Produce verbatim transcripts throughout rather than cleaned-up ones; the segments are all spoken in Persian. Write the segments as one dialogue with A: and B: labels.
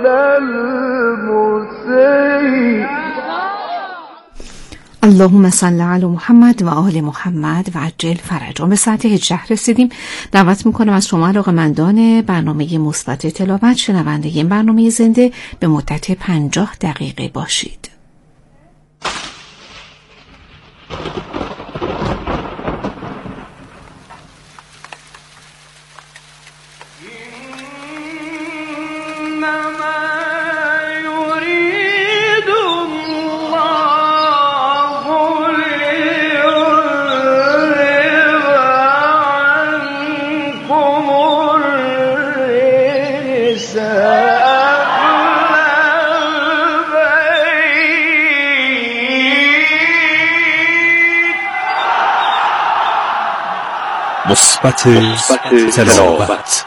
A: المسيء.
B: اللهم صل علی محمد و آل محمد و عجل فرجهم. به ساعت هجده رسیدیم. دعوت میکنم از شما علاقه‌مندان برنامه مثبت تلاوت شنونده این برنامه زنده به مدت پنجاه دقیقه باشید.
C: مثبت تلاوت.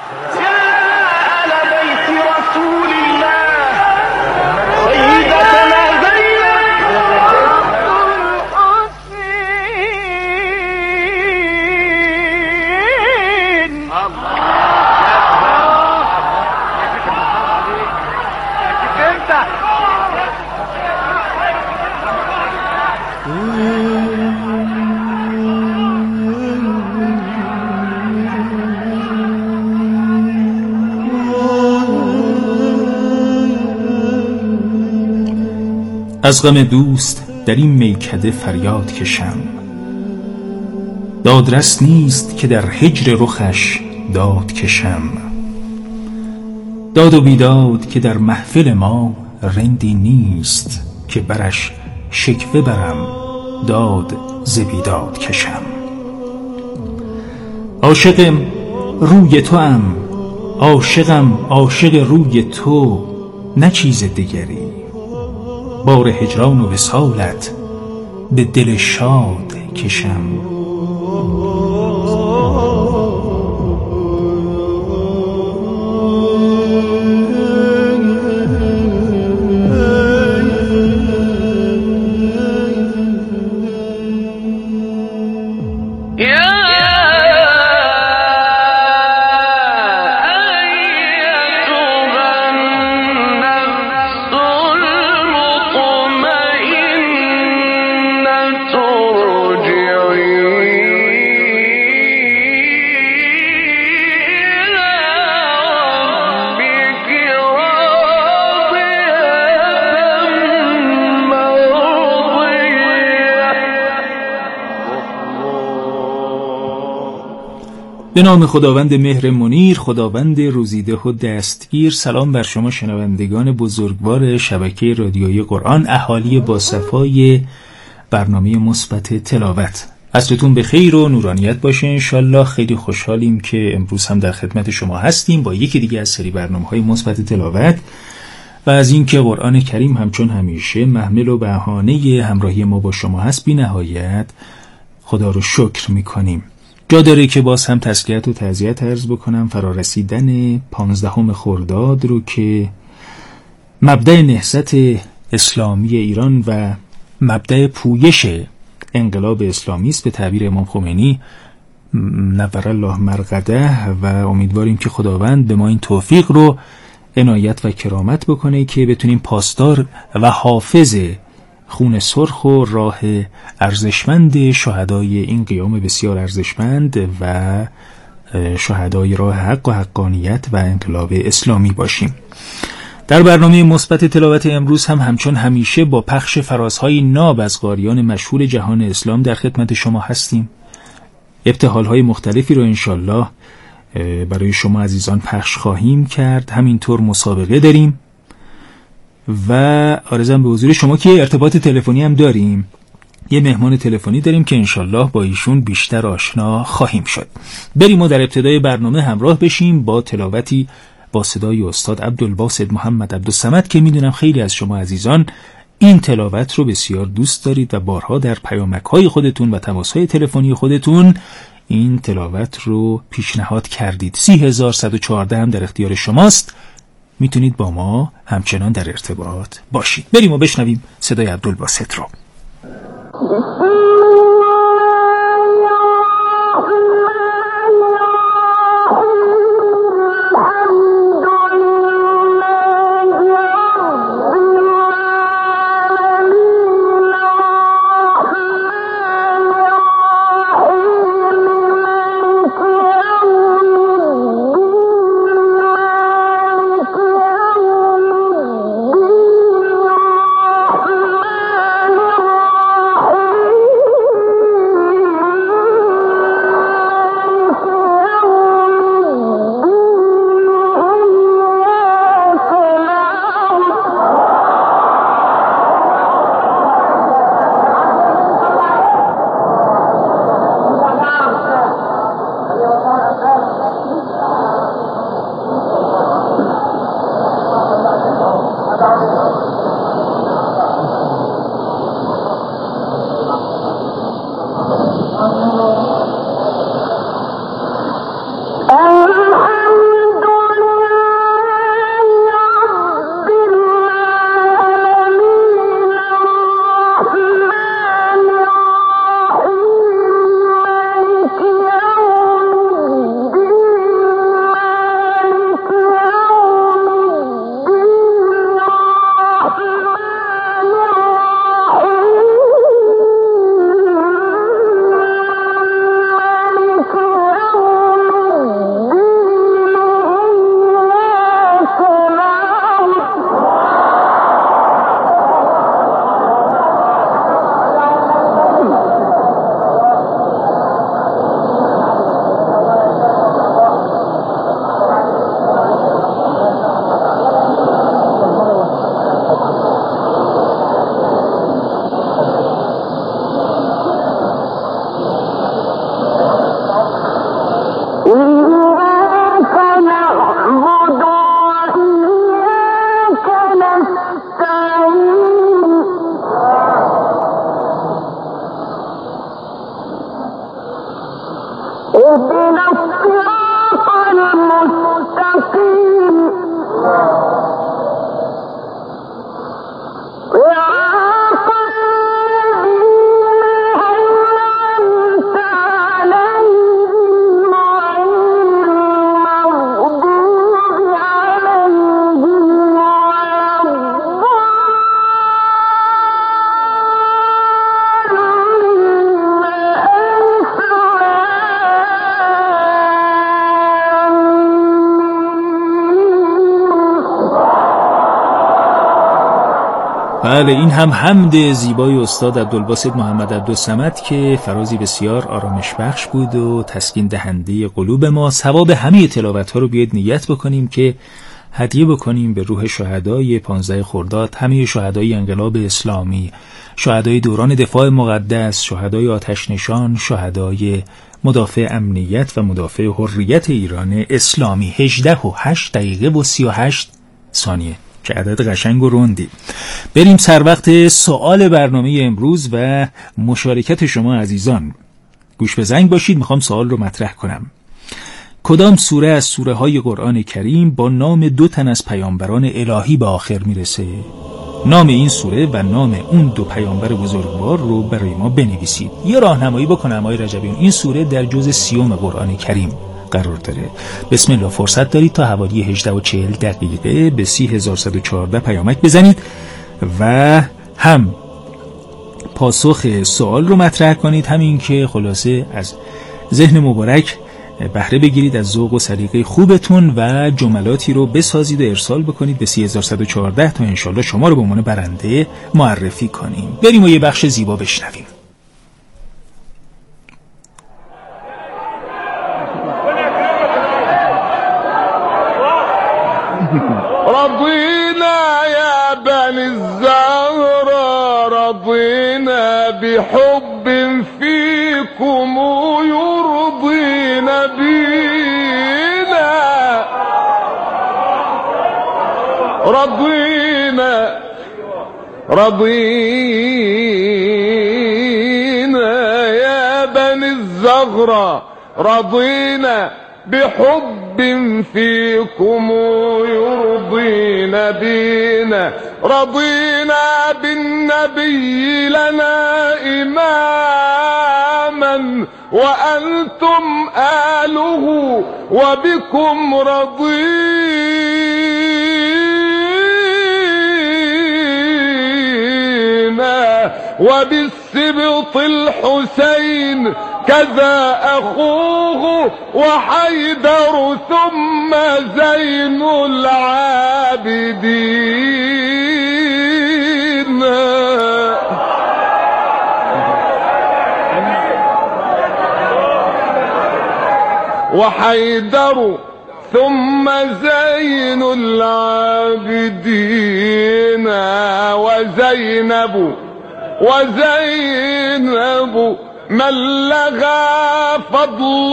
D: از غم دوست در این میکده فریاد کشم، دادرس نیست که در هجر رخش داد کشم. داد و بیداد که در محفل ما رندی نیست، که برش شکوه برم داد ز بیداد کشم. عاشقم روی تو ام، عاشقم عاشق روی تو، نه چیز دیگری. بار هجران و وصالت به دل شاد کشم. به نام خداوند مهر منیر، خداوند روزیده و دستگیر. سلام بر شما شنوندگان بزرگوار شبکه رادیویی قرآن، اهالی با صفای برنامه مثبت تلاوت. عصرتون به خیر و نورانیت باشه انشالله. خیلی خوشحالیم که امروز هم در خدمت شما هستیم با یکی دیگه از سری برنامه‌های مثبت تلاوت و از اینکه قرآن کریم همچون همیشه محمل و بهانه همراهی ما با شما هست، بی نهایت خدا رو شکر میکنیم. جا داره که باز هم تسلیت و تعزیت عرض بکنم فرارسیدن پانزدهم خرداد رو که مبدأ نهضت اسلامی ایران و مبدأ پویش انقلاب اسلامی است به تعبیر امام خمینی نور الله مرقده، و امیدواریم که خداوند به ما این توفیق رو عنایت و کرامت بکنه که بتونیم پاسدار و حافظ خون سرخ و راه ارزشمند شهدای این قیام بسیار ارزشمند و شهدای راه حق و حقانیت و انقلاب اسلامی باشیم. در برنامه مثبت تلاوت امروز هم همچون همیشه با پخش فرازهای ناب از قاریان مشهور جهان اسلام در خدمت شما هستیم. ابتهالهای مختلفی رو انشالله برای شما عزیزان پخش خواهیم کرد. همینطور مسابقه داریم و عرضم به حضور شما که ارتباط تلفنی هم داریم. یه مهمان تلفنی داریم که انشالله با ایشون بیشتر آشنا خواهیم شد. بریم و در ابتدای برنامه همراه بشیم با تلاوتی با صدای استاد عبدالباسط محمد عبدالصمد که میدونم خیلی از شما عزیزان این تلاوت رو بسیار دوست دارید و بارها در پیامک‌های خودتون و تماس‌های تلفنی خودتون این تلاوت رو پیشنهاد کردید. سی هزار صد و چهارده هم در اختیار شماست. میتونید با ما همچنان در ارتباط باشید. بریم و بشنویم صدای عبدالباسط رو. بله، این هم حمد زیبای استاد عبدالباسط محمد عبدالصمد که فرازی بسیار آرامش بخش بود و تسکین دهنده قلوب ما. ثواب همه تلاوت ها رو بیاید نیت بکنیم که هدیه بکنیم به روح شهدای پانزده خرداد، همه شهدای انقلاب اسلامی، شهدای دوران دفاع مقدس، شهدای آتش نشان، شهدای مدافع امنیت و مدافع حریت ایران اسلامی. هجده و هشت دقیقه و سی و هشت ثانیه، که عدد قشنگ و روندی. بریم سر وقت سوال برنامه امروز و مشارکت شما عزیزان. گوش به زنگ باشید، میخوام سوال رو مطرح کنم. کدام سوره از سوره های قرآن کریم با نام دو تن از پیامبران الهی به آخر میرسه؟ نام این سوره و نام اون دو پیامبر بزرگوار رو برای ما بنویسید. یه راهنمایی بکنم آقای رجبیان، این سوره در جزء سیوم قرآن کریم قرار داره. بسم الله، فرصت دارید تا حوالی هجده و چهل دقیقه به سی هزار و صد و چهارده پیامک بزنید و هم پاسخ سوال رو مطرح کنید، همین که خلاصه از ذهن مبارک بهره بگیرید، از ذوق و سلیقه خوبتون و جملاتی رو بسازید و ارسال بکنید به سی هزار و صد و چهارده تا انشالله شما رو به عنوان برنده معرفی کنیم. بریم و یه بخش زیبا بشنویم.
A: رضينا يا بني الزهراء رضينا بحب فيكم يرضينا بينا رضينا رضينا يا بني الزهراء رضينا بحب فيكم يرضينا بينا رضينا بالنبي لنا إماما وأنتم آله وبكم رضينا وبالسبط الحسين كذا أخوه وحيدر ثم زين العابدين وحيدر ثم زين العابدين وزينب وزينب من لها فضل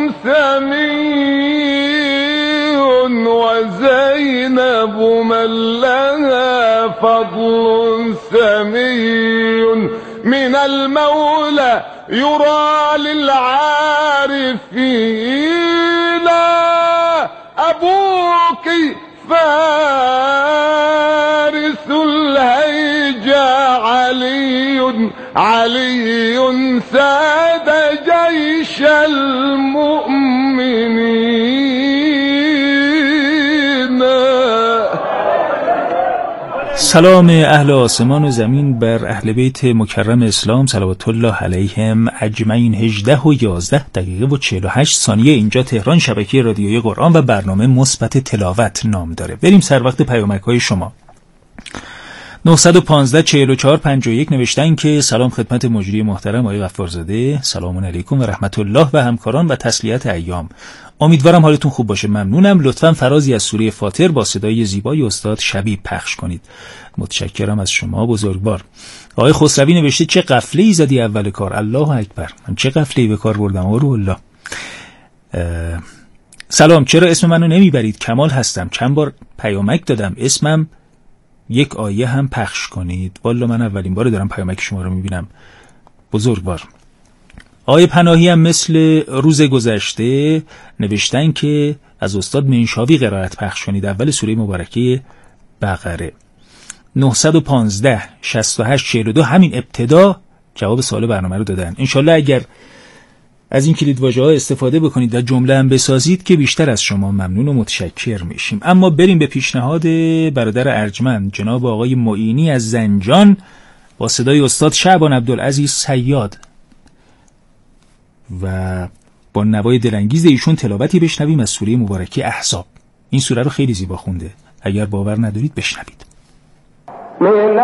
A: ثمين وزينب من لها فضل ثمين من المولى يرى للعارفين أبوك فارس الهيجا علي علي ساد جيش المؤمنين.
D: سلام اهل آسمان و زمین بر اهل بیت مکرم اسلام صلوات الله علیهم اجمعین. هجده و یازده دقیقه و چهل و هشت ثانیه اینجا تهران، شبکه رادیویی قرآن و برنامه مثبت تلاوت نام داره. بریم سر وقت پیامک های شما. نه یک پنج چهل و چهار پنجاه و یک نوشتن که سلام خدمت مجری محترم آقای غفارزاده، سلام علیکم و رحمت الله و همکاران و تسلیت ایام. امیدوارم حالتون خوب باشه. ممنونم. لطفاً فرازی از سوره فاطر با صدای زیبای استاد شبیب پخش کنید. متشکرم از شما بزرگوار. آقای خسروی نوشته چه قفله‌ای زدی اول کار. الله اکبر. من چه قفله‌ای به کار بردم آقا الله. سلام، چرا اسم منو نمیبرید؟ کمال هستم. چند بار پیامک دادم، اسمم یک آیه هم پخش کنید. والا من اولین بار دارم پیامک شما رو میبینم بزرگوار. آیه پناهی هم مثل روز گذشته نوشتن که از استاد منشاوی قرائت پخش کنید اول سوره مبارکه بقره. نه یک پنج شصت و هشت چهل و دو همین ابتدا جواب سوال برنامه رو دادن. انشالله اگر از این کلید واژه ها استفاده بکنید و جمله هم بسازید که بیشتر از شما ممنون و متشکر میشیم. اما بریم به پیشنهاد برادر ارجمند جناب آقای معینی از زنجان با صدای استاد شعبان عبدالعزیز صیاد و با نوای دلانگیز ایشون تلاوتی بشنویم از سوره مبارکه احزاب. این سوره رو خیلی زیبا خونده، اگر باور ندارید بشنوید.
A: من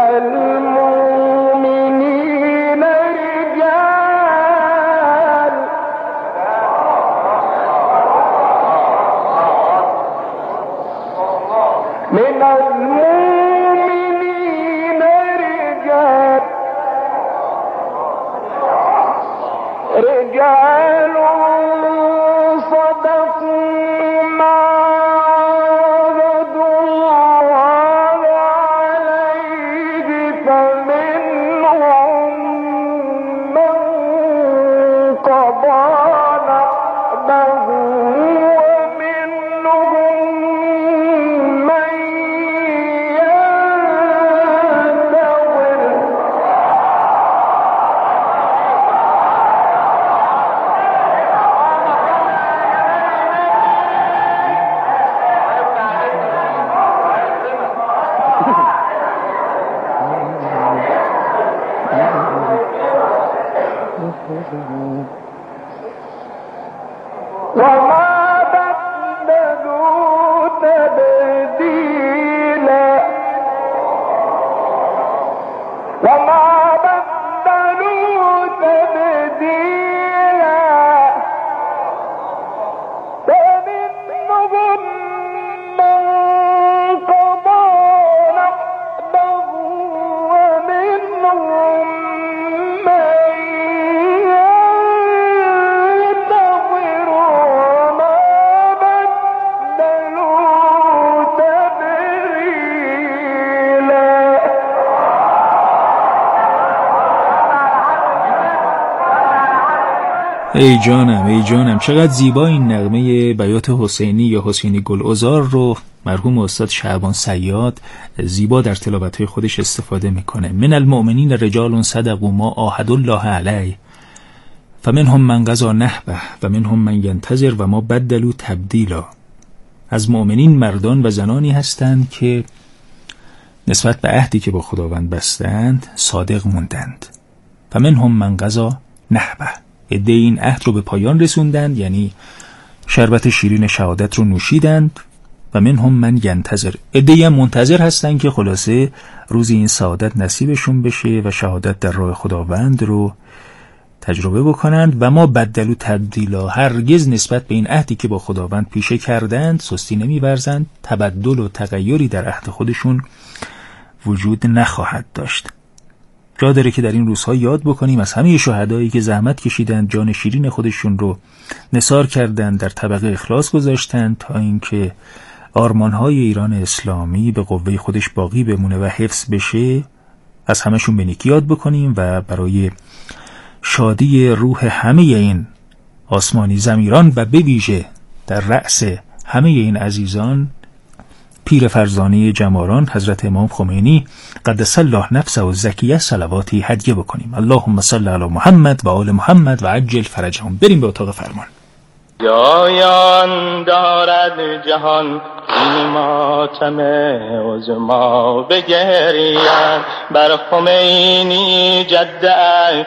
A: المؤمنين رجال من المؤمنين رجال رجال صدقوا ما عاهدوا الله عليه فمنهم من قضى نحبه ومنهم من ينتظر وما بدلوا تبديلا وما بدلوا تبديلا فمنهم من قضى نحبه ومنهم من ينتظر وما بدلوا تبديلا.
D: ای جانم ای جانم، چقدر زیبا این نغمه بیات حسینی یا حسینی گلعذار رو مرحوم استاد شعبان صیاد زیبا در تلاوت‌های خودش استفاده میکنه. من المؤمنین رجال صدقوا ما عاهدوا الله علیه فمنهم من قضی نحبه و منهم من ینتظر و ما بدلوا تبدیلا. از مؤمنین مردان و زنانی هستند که نسبت به عهدی که با خداوند بستند صادق موندند. فمنهم من قضی نحبه، عده این عهد رو به پایان رسوندند، یعنی شربت شیرین شهادت رو نوشیدند. و منهم من ینتظر، عده هم منتظر هستند که خلاصه روزی این سعادت نصیبشون بشه و شهادت در راه خداوند رو تجربه بکنند. و ما بدلوا تبدیلا، هرگز نسبت به این عهدی که با خداوند پیشه کردند سستی نمی‌ورزند، تبدل و تغییری در عهد خودشون وجود نخواهد داشت. جا داره که در این روزها یاد بکنیم از همه شهدایی که زحمت کشیدند، جان شیرین خودشون رو نثار کردند، در طبقه اخلاص گذاشتند تا اینکه آرمانهای ایران اسلامی به قوه خودش باقی بمونه و حفظ بشه. از همشون به نیکی یاد بکنیم و برای شادی روح همه این آسمانی ضمیران و به ویژه در رأس همه این عزیزان پیر فرزانه جماران حضرت امام خمینی قدس الله نفسه و زکیه صلواتی هدیه بکنیم. اللهم صل علی محمد و آل محمد و عجل فرجهم. بریم به اتاق فرمان.
E: جایان دارد جهان این ماتم عظما بگرید، بر خمینی جده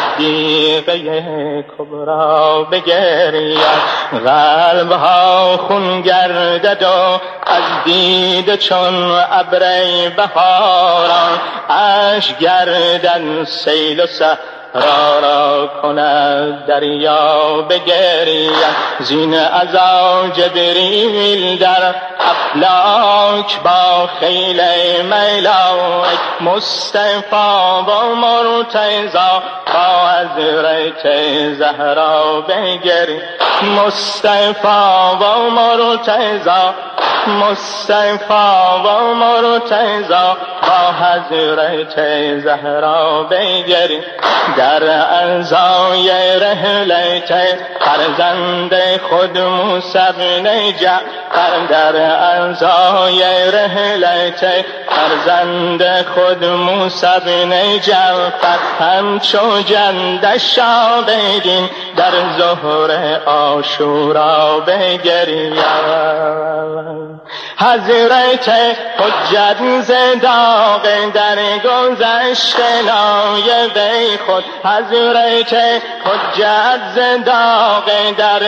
E: صدیقه کبرا بگرید. قلبها خون گردد و از دید چون ابر بهاران، اشک گردد سیل و را را کند دریا بگرید. زین عزا جبریل در افلاک با خیل ملائک، مصطفی و مرتضی با حضرت زهرا بگرید. مصطفی و مرتضی مصطفی و مرتضی با حضرت زهرا بگرید. در اعضای رحلت فرزند خود موسی بن جعفر، در اعضای رحلت فرزند خود موسی بن جعفر، همچو جندش عابدین در ظهر عاشورا بگرید. حضرت حجت زداق در گذشت نایب خود، حضرت حجت زداق در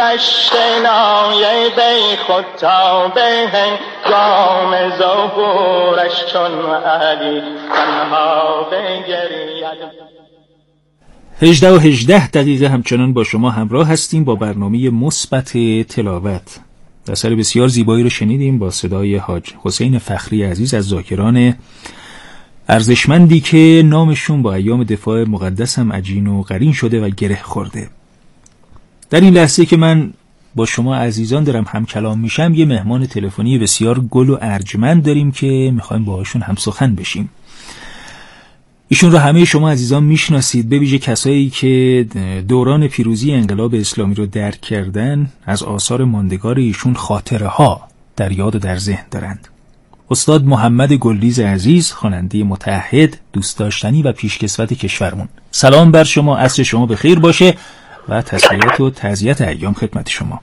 E: گذشت نایب خود، تا به هنگام ظهور دورش چون علی تنها بگرید.
D: هجده و هجده دقیقه همچنان با شما همراه هستیم با برنامه مثبت تلاوت. اثر بسیار زیبایی رو شنیدیم با صدای حاج حسین فخری عزیز از ذاکران ارزشمندی که نامشون با ایام دفاع مقدس هم عجین و قرین شده و گره خورده. در این لحظه که من با شما عزیزان دارم هم کلام میشم، یه مهمان تلفنی بسیار گل و ارجمند داریم که میخوایم باهاشون هم سخن بشیم. ایشون رو همه شما عزیزان میشناسید، به ویژه کسایی که دوران پیروزی انقلاب اسلامی رو درک کردن از آثار ماندگار ایشون خاطره ها در یاد و در ذهن دارند. استاد محمد گلریز عزیز، خواننده متعهد، دوست داشتنی و پیشکسوت کشورمون. سلام بر شما، عصر شما بخیر باشه و تسلیت و تعزیت ایام خدمت شما.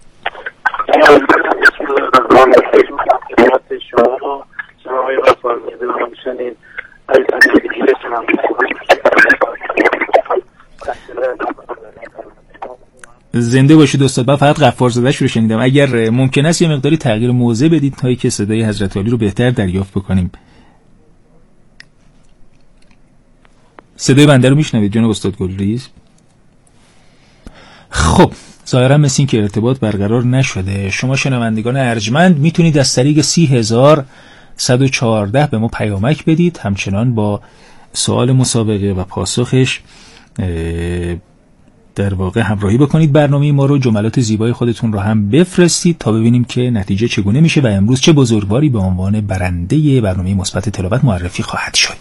D: زنده باشید استاد. من فقط غفار زاده‌اش رو شنیدم. اگر ممکن است یه مقداری تغییر موضع بدید تا که صدای حضرت علی رو بهتر دریافت بکنیم. صدای بنده رو میشنوید جناب استاد گلریز؟ خب ظاهرا مثل این که ارتباط برقرار نشده. شما شنوندگان ارجمند میتونید از طریق سی هزار صد و چهارده به ما پیامک بدید، همچنان با سوال مسابقه و پاسخش در واقع همراهی بکنید برنامه ما رو. جملات زیبای خودتون رو هم بفرستید تا ببینیم که نتیجه چگونه میشه و امروز چه بزرگواری به عنوان برنده برنامه مثبت تلاوت معرفی خواهد شد.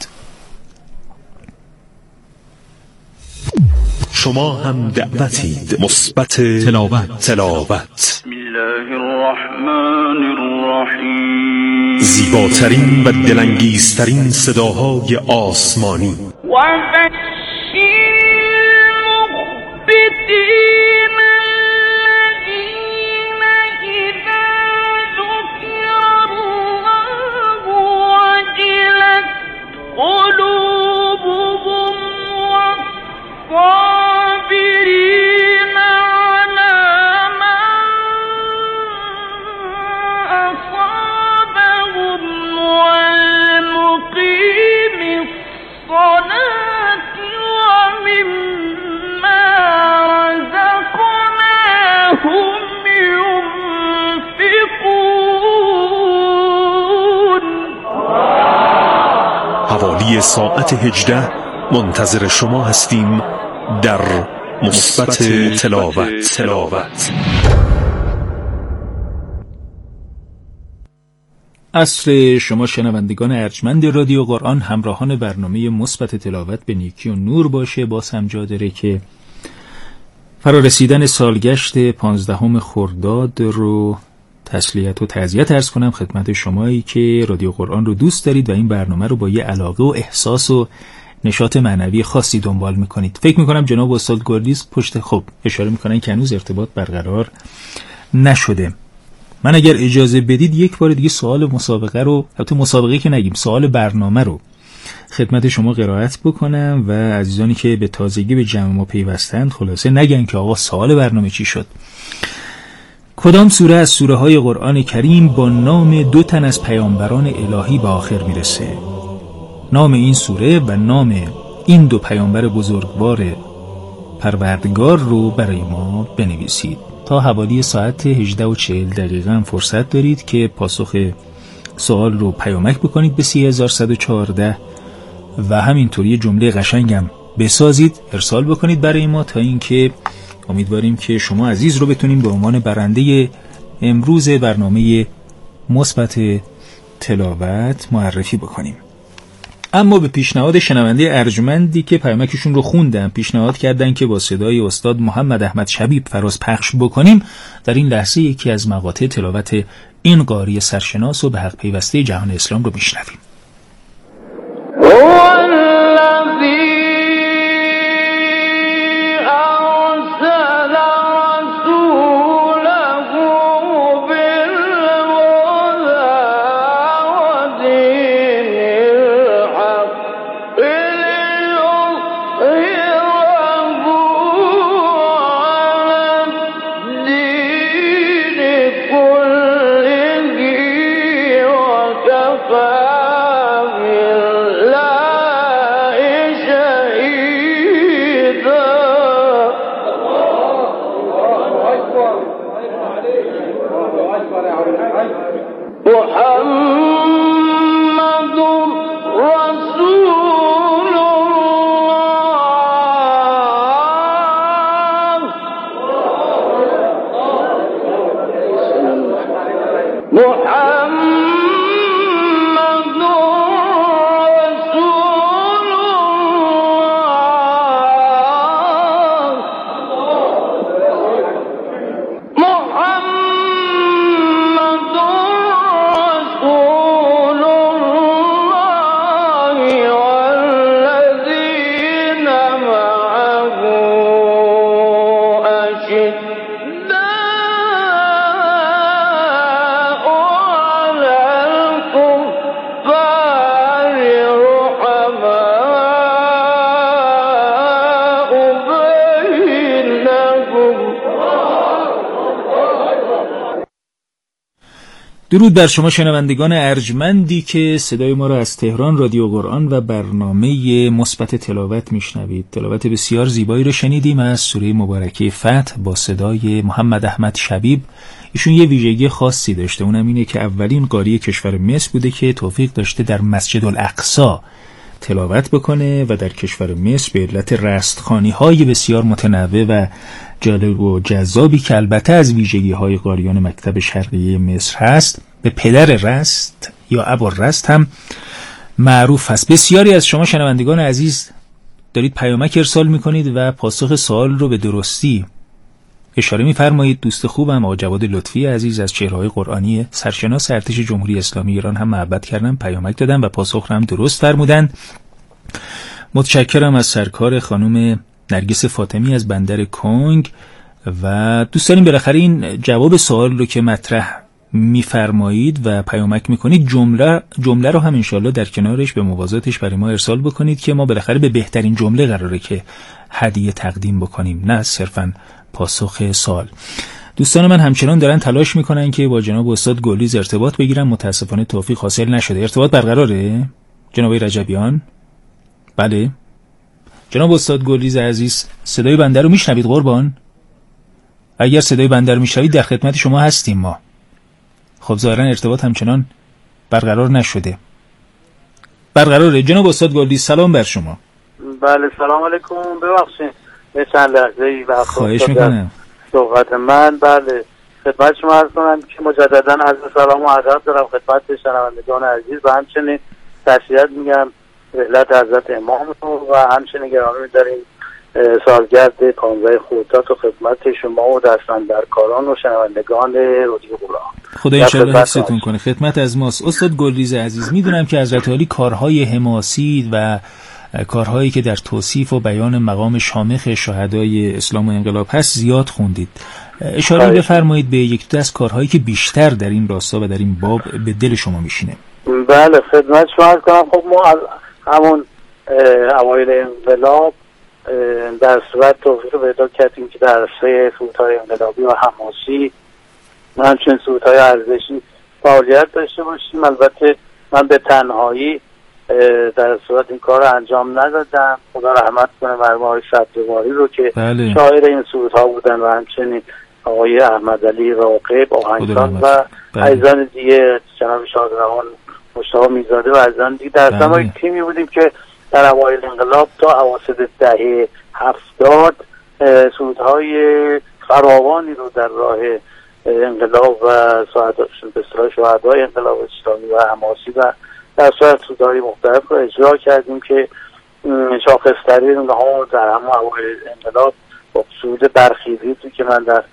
C: شما هم دعوتید مثبت تلاوت. تلاوت
F: بسم الله الرحمن الرحیم.
C: زیباترین و دلانگیزترین صداهای آسمانی.
F: و بشیر المخبتین الذین اذا ذکر الله وجلت قلوبهم والصابرین علی ما أصابهم والمقيم الصلاة ومما رزقناهم ينفقون.
C: حوالی ساعت هجده منتظر شما هستیم در مثبت تلاوت. تلاوت
D: عصر شما شنوندگان ارجمند رادیو قرآن، همراهان برنامه مثبت تلاوت به نیکی و نور باشه. باز هم جا داره که فرارسیدن سالگشت پانزدهم خرداد رو تسلیت و تعزیت عرض کنم خدمت شمایی که رادیو قرآن رو دوست دارید و این برنامه رو با یه علاقه و احساس و نشاط معنوی خاصی دنبال میکنید. فکر میکنم جناب استاد گلریز پشت خب اشاره میکنن که هنوز ارتباط برقرار نشده. من اگر اجازه بدید یک بار دیگه سوال مسابقه رو، البته مسابقه که نگیم، سوال برنامه رو خدمت شما قرائت بکنم و عزیزانی که به تازگی به جمع ما پیوستند خلاصه نگن که آقا سوال برنامه چی شد. کدام سوره از سوره های قرآن کریم با نام دو تن از پیامبران الهی به آخر میرسه؟ نام این سوره و نام این دو پیامبر بزرگوار پروردگار رو برای ما بنویسید. تا حوالی ساعت هجده و چهل دقیقه هم فرصت دارید که پاسخ سوال رو پیامک بکنید به سی هزار صد و چهارده و همینطوری جمله قشنگم بسازید ارسال بکنید برای ما تا اینکه امیدواریم که شما عزیز رو بتونیم به عنوان برنده امروز برنامه مثبت تلاوت معرفی بکنیم. اما به پیشنهاد شنونده ارجمندی که پیامکشون رو خوندم پیشنهاد کردن که با صدای استاد محمد احمد شبیب فراز پخش بکنیم، در این لحظه یکی از مقاطع تلاوت این قاری سرشناس و به حق پیوسته جهان اسلام رو میشنویم.
A: كفى
D: درود بر شما شنوندگان ارجمندی که صدای ما را از تهران رادیو قرآن و برنامه مثبت تلاوت میشنوید. تلاوت بسیار زیبایی رو شنیدیم از سوره مبارکه فتح با صدای محمد احمد شبیب. ایشون یه ویژگی خاصی داشته، اونم اینه که اولین قاری کشور مصر بوده که توفیق داشته در مسجد الاقصی تلاوت بکنه و در کشور مصر به علت رستخوانی‌های بسیار متنوع و جالب و جذابی که البته از ویژگی‌های قاریان مکتب شرقیه مصر هست، به پدر رست یا ابوالرست هم معروف هست. بسیاری از شما شنوندگان عزیز دارید پیامک ارسال می‌کنید و پاسخ سوال رو به درستی اشاره می‌فرمایید. دوست خوبم آقا جواد لطفی عزیز از چهره‌های قرآنی سرشناس ارتش جمهوری اسلامی ایران هم محبت کردن، پیامک دادن و پاسخ رو هم درست فرمودن. متشکرم از سرکار خانم نرگس فاطمی از بندر کنگ و دوست داریم بالاخره این جواب سوال رو که مطرح می‌فرمایید و پیامک می‌کنید جمله جمله رو هم انشالله در کنارش به موازاتش برای ما ارسال بکنید که ما بالاخره به بهترین جمله قراره که هدیه تقدیم بکنیم، نه صرفاً پاسخ سوال. دوستان من همچنان دارن تلاش میکنن که با جناب استاد گلیز ارتباط بگیرن، متاسفانه توفیق حاصل نشده. ارتباط برقراره جناب رجبیان؟ بله جناب استاد گلیز عزیز، صدای بنده رو میشنوید قربان؟ اگر صدای بنده رو میشنوید در خدمت شما هستیم ما. خب ظاهرا ارتباط همچنان برقرار نشده. برقراره جناب استاد گلیز، سلام بر شما.
G: بله سلام علیکم، ببخشید یه چند لحظه‌ای وقت
D: خواهش میکنم
G: صحبت من. بله خدمت شما عرض کنم که مجددا عرض سلام و ادب دارم خدمت شنوندگان عزیز و همچنین تسلیت میگم رحلت حضرت امام و همچنین گرامی داریم سالگرد پانزده خرداد و خدمت شما و دستاندرکاران و شنوندگان رادیو قرآن.
D: خدا انشالله حفظتون کنه. خدمت از ماست. استاد گلریز عزیز، میدونم که حضرت عالی کارهای حماسی و کارهایی که در توصیف و بیان مقام شامخ شهدای اسلام و انقلاب هست زیاد خوندید. اشاره بفرمایید به یک دو از کارهایی که بیشتر در این راستا و در این باب به دل شما میشینه.
G: بله خدمت شما عرض کنم. خب ما از همون اوایل انقلاب در صورت توفیق پیدا کردیم که در سه سودهای انقلابی و حماسی و همچنین سودهای ارزشی فعالیت داشته باشیم. البته من به تنهایی در صورت این کار رو انجام ندادم. خدا رحمت کنه مرحوم آقای صدرواری رو که
D: بله.
G: شاعر این سرودها بودن و همچنین آقای احمد علی راقب آهنگساز و عزیزان دیگه، جناب شادروان مشتاق میزاده و عزیزان دیگه. در اصل ما یک تیمی بودیم که در اوایل انقلاب تا اواسط دهه هفتاد سرودهای فراوانی رو در راه انقلاب و به اصطلاح شهدای انقلاب اسلامی و حماسی و در صورت سودهای مختلف رو اجرا کردیم که شاخص‌ترین اونها در همون اوایل انقلاب با سود برخیزی تو که من در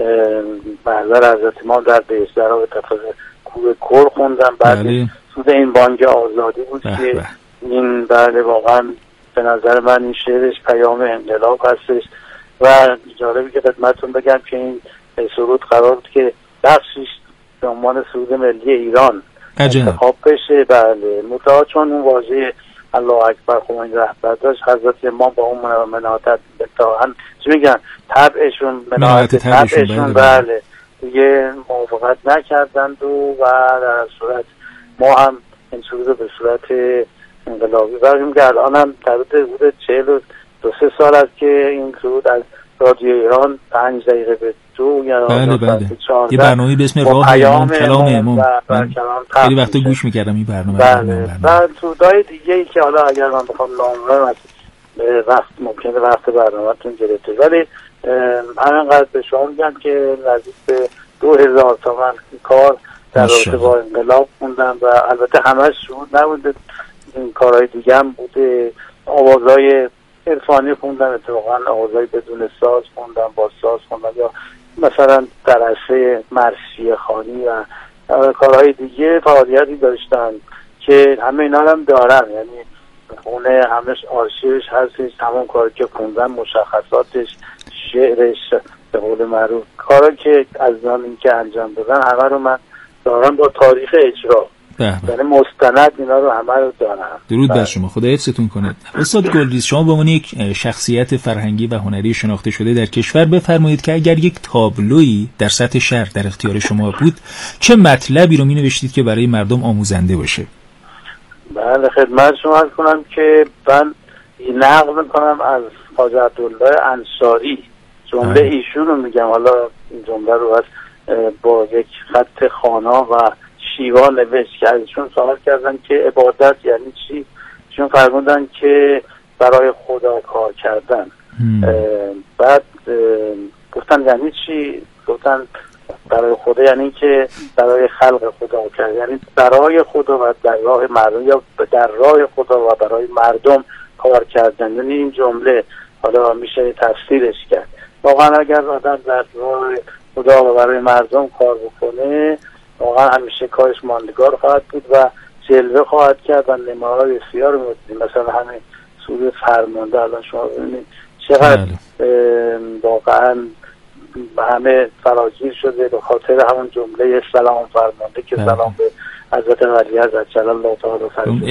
G: محضر حضرت امام در بهشترا به تفاظ کوه کور خوندم. بعد سود این بانک آزادی بود بح که بح. این بله واقعا به نظر من این شعرش پیام انقلاب هستش و جالبی که خدمتتون بگم که این سرود قرار بود که بخشیش به عنوان سرود ملی ایران انتخاب بشه. بله متأ چون اون واژه الله اکبر خمینی رهبر داشت، حضرت امام با اون مناطت بتاهن چی میگن طبعشون مناطت طبعشون بله دیگه موافقت نکردند و در صورت ما هم این سرود به صورت انقلابی بریم که الان هم در حدود چهل و دو سه سال است که این سرود از رادیو ایران پنج دقیقه به دو یا
D: بله بله یه برنامه به اسم راه امام کلام امام خیلی وقتا گوش میکردم این برنامه.
G: بله و سرودهای دیگه ای که حالا اگر من بخوام نام از وقت ممکنه وقت برنامه‌تون گرفته، ولی همینقدر به شما میگم که نزدیک به دو هزار تومن کار در رابطه با انقلاب خوندم و البته همش سرود نبوده، این کارهای دیگه هم بوده. آوازهای عرفانی خوندم، اتفاقا آوازهای بدون ساز خوندم، با ساز خوندم، یا مثلا درسه مرثیه خوانی و کارهای دیگه فعالیتی داشتن که همه اینا هم دارم، یعنی خونه همش آرشیوش هستش، همون کاری که خوندم، مشخصاتش، شعرش، به قول معروف کارا که از نام این که انجام دادن همه رو من دارم با تاریخ اجرا. یعنی مستند اینا رو همه رو دارم.
D: درود بر شما، خدا حفظتون کنه. استاد گلریز، شما به عنوان یک شخصیت فرهنگی و هنری شناخته شده در کشور بفرمایید که اگر یک تابلویی در سطح شهر در اختیار شما بود چه مطلبی رو می‌نوشتید که برای مردم آموزنده باشه؟
G: بله خدمت شما عرض کنم که من نقل میکنم از حاج عبدالله انصاری، جمله ایشون رو میگم، حالا این جمله رو از با یک خط خوانا و شیوا نوشت که ازشون سوال کردن که عبادت یعنی چی؟ چون فرمودن که برای خدا کار کردن. بعد گفتن یعنی چی؟ گفتن برای خدا یعنی که برای خلق خدا کرد، یعنی برای خدا و در راه مردم، یا در راه خدا و برای مردم کار کردن. یعنی این جمله حالا میشه تفسیرش کرد. واقعا اگر آدم در راه خدا و برای مردم کار بکنه واقعا همیشه کارش ماندگار خواهد بود و جلوه خواهد کرد و نماهای بسیار می‌بینیم. مثلا همین سوره فرمانده الان شما ببینید چقدر واقعا همه فراگیر شده به خاطر همون جمله سلام فرمانده که سلام به حضرت ولی عزت جلال الله تعالی فرمود.